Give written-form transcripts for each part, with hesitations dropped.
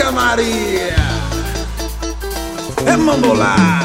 Ana Maria. É mambolá.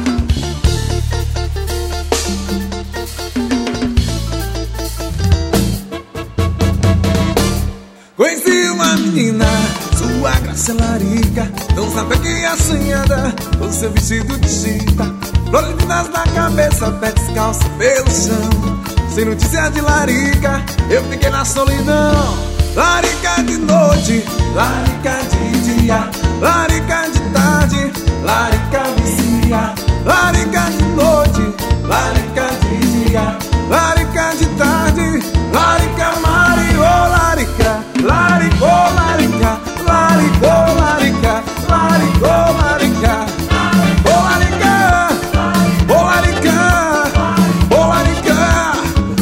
Conheci uma menina, sua graça larica, tão sabe que assanhada, com seu vestido de chita, flores lindas na cabeça, pé descalço pelo chão. Sem notícia de larica, eu fiquei na solidão. Larica de noite, larica de dia, larica de tarde, larica vicia. Larica de noite, larica de dia, larica de tarde, larica Mario, larica, larico, larica, larico, larica, larico, larica, oh larica, oh larica, oh larica,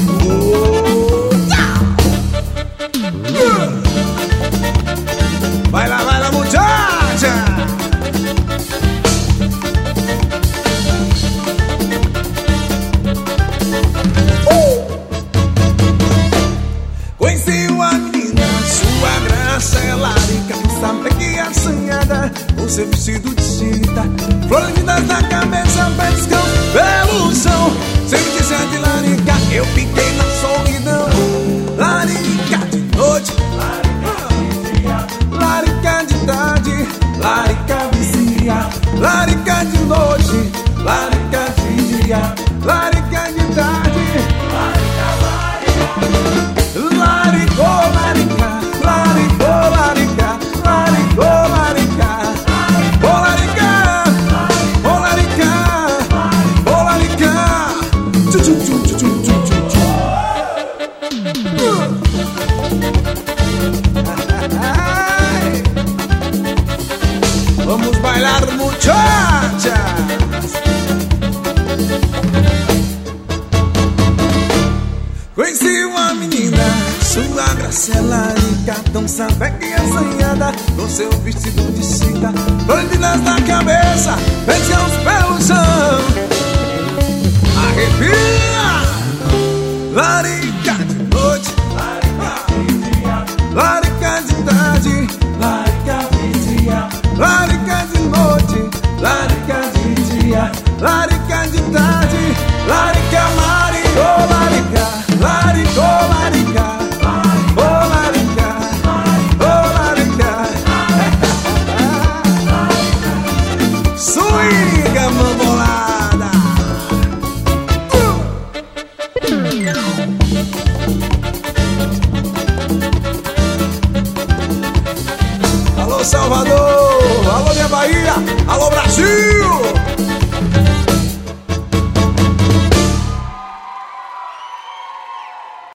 vai lá, muchacha. Conheci uma menina, sua graça é larica, sabe que é assanhada, com seu vestido de chita, flores lindas na cabeça, pé descalço pelo chão. Sem notícia de larica, eu fiquei na solidão. Larica de noite, larica de tarde, larica vicia. Larica de noite, larica de dia, larica de tarde, larico, larica, larico, larica, larico, larica, oh larica, oh larica, oh larica, tchu tchu tchu tchu tchu tchu tchu. Vamos bailar, muchachas. Conheci uma menina, sua graça é larica, tão sabe que assanhada, com seu vestido de chita, flores lindas na cabeça, pés aos pelo chão. Arrepia! Larica de noite, larica de tarde, larica vicia. Larica de noite, larica de dia, larica de tarde, larica Mario, larica, larico, larica, oh larica, oh larica. Swinga mambolada. Alô Salvador, alô minha Bahia, alô Brasil.